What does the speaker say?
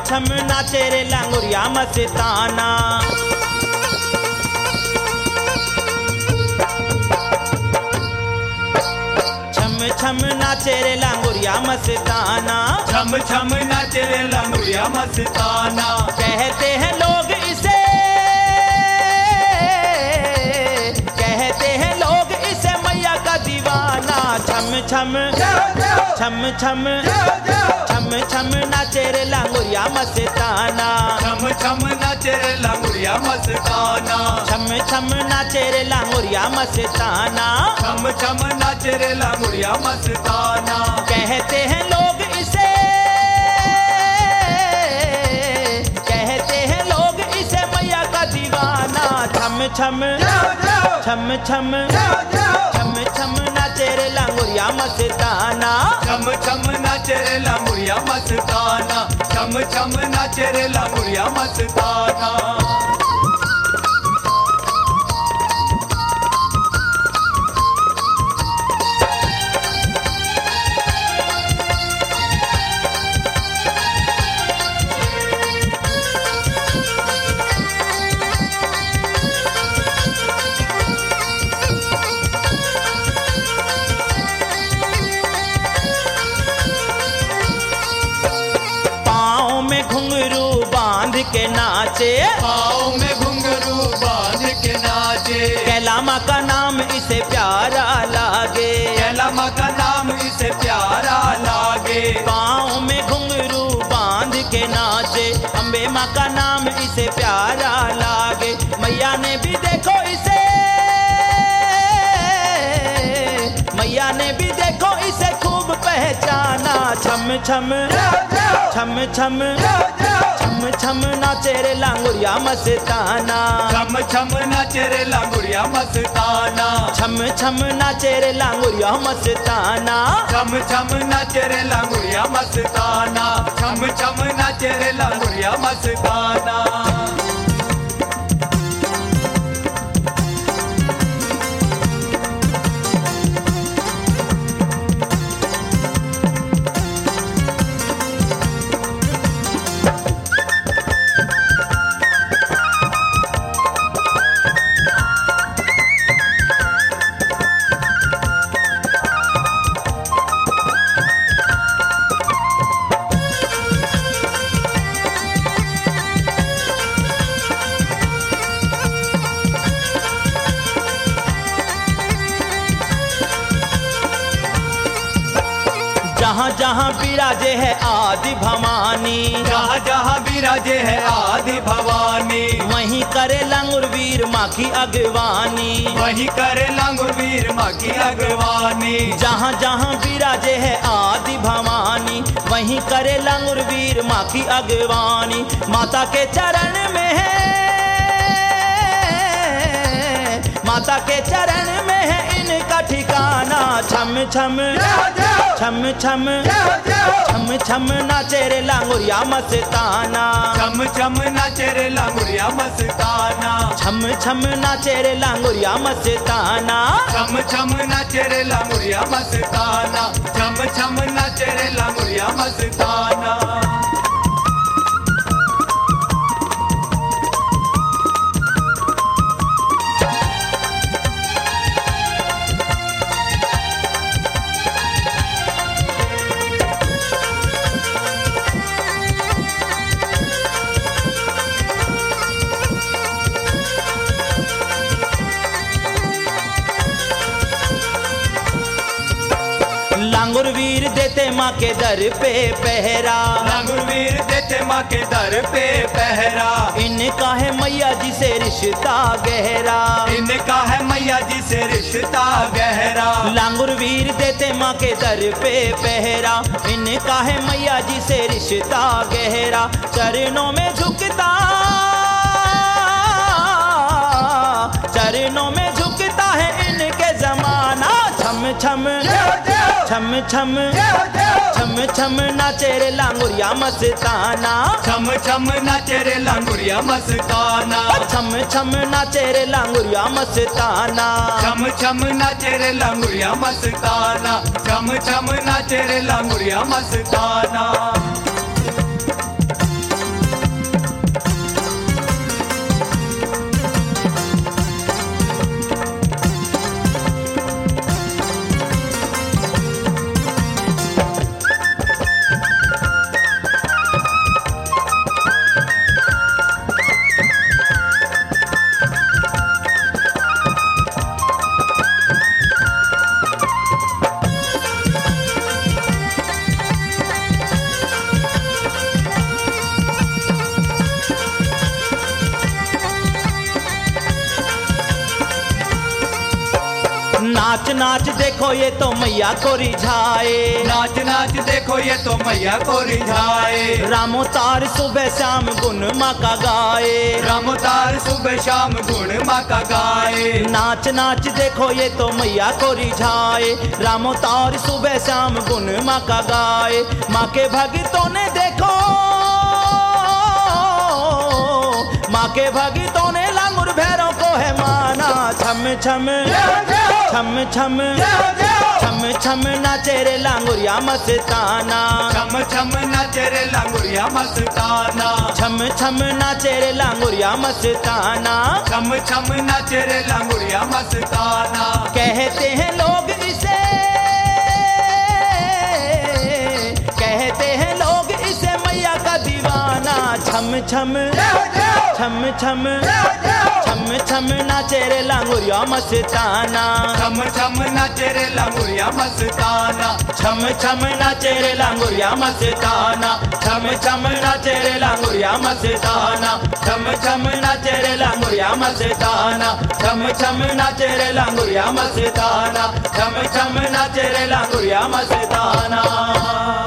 छम नाचे रे लांगुरिया मस्ताना। छम छम नाचे रे लांगुरिया मस्ताना। छम छम नाचे रे लांगुरिया मस्ताना। कहते हैं लोग इसे, कहते हैं लोग इसे मैया का दीवाना। छम छम छम छम छम छम नाचे रे लांगुरिया मस्ताना। छम छम नाचे रे लांगुरिया मस्ताना। छम छम नाचे रे लांगुरिया मस्ताना। छम छम नाचे रे लांगुरिया मस्ताना। कहते हैं लोग इसे, कहते हैं लोग इसे मैया का दीवाना। छम छम छम छम छम छम नाचे रे लांगुरिया मस्ताना। छम छम नाचे रे लांगुरिया मस्ताना। छम छम नाचे रे लांगुरिया मस्ताना। घुंघरू बांध के नाचे, पाँव में घुंघरू बांध के नाचे। कैला माँ का नाम इसे प्यारा लागे। कैला माँ का नाम इसे प्यारा लागे। पाँव में घुंघरू बांध के नाचे, अम्बे माँ का नाम इसे प्यारा लागे। मैया ने भी देखो इसे, मैया ने भी देखो इसे खूब पहचाना। छम छम छम छम छम छम नाचे रे लांगुरिया मस्ताना। छम छम नाचे रे लांगुरिया मस्ताना। छम छम नाचे रे लांगुरिया मस्ताना। छम छम नाचे रे लांगुरिया मस्ताना। छम छम नाचे रे लांगुरिया मस्ताना। जहाँ जहाँ विराजे है आदि भवानी, जहाँ जहाँ विराजे है आदि भवानी। वहीं करे लांगुर वीर माँ की अगवानी। वही करे लांगुर वीर माँ की अगवानी। जहाँ जहाँ विराजे है आदि भवानी, वहीं करे लांगुर वीर माँ की अगवानी। माता के चरण में है, माता के चरण में है इनका ठिकाना। छम छम छम छम छम छम नाचे रे लांगुरिया मस्ताना। छम छम नाचे रे लांगुरिया मस्ताना। छम छम नाचे रे लांगुरिया मस्ताना। छम छम नाचे रे लांगुरिया मस्ताना। छम छम नाचे रे लांगुरिया मस्ताना। लांगुर वीर देते माँ के दर पे पहरा। लांगुर वीर देते माँ के दर पे पहरा। इनका है मैया जी से रिश्ता गहरा। इनका है मैया जी से रिश्ता गहरा। लांगुर वीर देते माँ के दर पे पहरा। इनका है मैया जी से रिश्ता गहरा। चरणों में झुकता, चरणों में झुकता है इनके जमाना। छम छम छम छम छम छम नाचे रे लांगुरिया मस्ताना। छम छम नाचे रे लांगुरिया मस्ताना। छम छम नाचे रे लांगुरिया मस्ताना। छम छम नाचे रे लांगुरिया मस्ताना। छम छम नाचे रे लांगुरिया मस्ताना। नाच नाच देखो ये तो मैया को रिझाए, नाच नाच देखो ये तो मैया को रिझाए। रामो तार सुबह शाम गुण माँ का गाए, रामोतार सुबह शाम गुण माँ का गाए। नाच नाच देखो ये तो मैया को रिझाए, रामो तार सुबह शाम गुण माँ का गाए। माँ के भक्तों ने देखो, माँ के भक्तों ने लांगुर भैरव को है माना। छम छम छम छम छम छम नाचे रे लांगुरिया मस्ताना, छम छम नाचे रे लांगुरिया मस्ताना, छम छम नाचे रे लांगुरिया मस्ताना। छम छम नाचे रे लांगुरिया मस्ताना। कहते हैं लोग इसे, कहते हैं लोग इसे मैया का दीवाना। छम छम छम छम छम छम नाचे रे लांगुरिया मस्ताना, छम छम नाचे रे लांगुरिया मस्ताना, छम छम नाचे रे लांगुरिया मस्ताना, छम छम नाचे रे लांगुरिया मस्ताना, छम छम नाचे रे लांगुरिया मस्ताना, छम छम नाचे रे लांगुरिया मस्ताना, छम छम नाचे रे लांगुरिया मस्ताना।